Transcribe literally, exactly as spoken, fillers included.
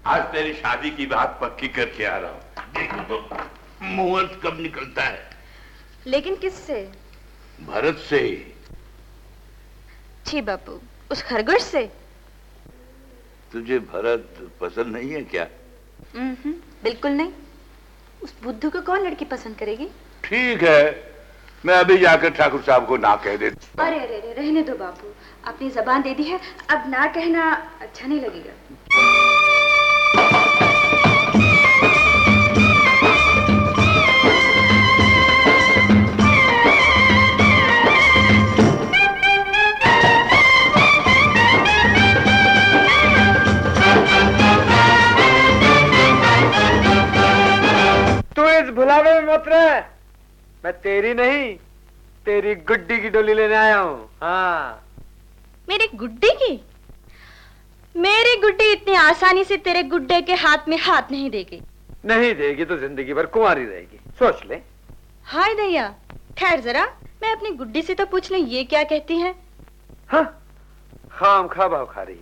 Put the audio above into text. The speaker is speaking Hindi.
आज तेरी शादी की बात पक्की करके आ रहा हूँ। देखो तो मुहूर्त कब निकलता है। लेकिन किससे? भरत से। छी बापू, उस खरगोश से। तुझे भरत पसंद नहीं है क्या? हम्म, बिल्कुल नहीं। उस बुद्धू को कौन लड़की पसंद करेगी? ठीक है, मैं अभी जाकर ठाकुर साहब को ना कह देता। अरे अरे अरे, रहने दो बापू, अपनी जबान दे दी है, अब ना कहना अच्छा नहीं लगेगा। तू इस भुलावे में मत रह, मैं तेरी नहीं तेरी गुड्डी की डोली लेने आया हूँ। हाँ। मेरी गुड्डी की? मेरी गुड्डी इतनी आसानी से तेरे गुड्डे के हाथ में हाथ नहीं देगी। नहीं देगी तो जिंदगी भर कुंवारी रहेगी, सोच ले। हाय दैया, ठहर जरा, मैं अपनी गुड्डी से तो पूछ लूं ये क्या कहती है। हाँ, खाम खा भाव खा रही।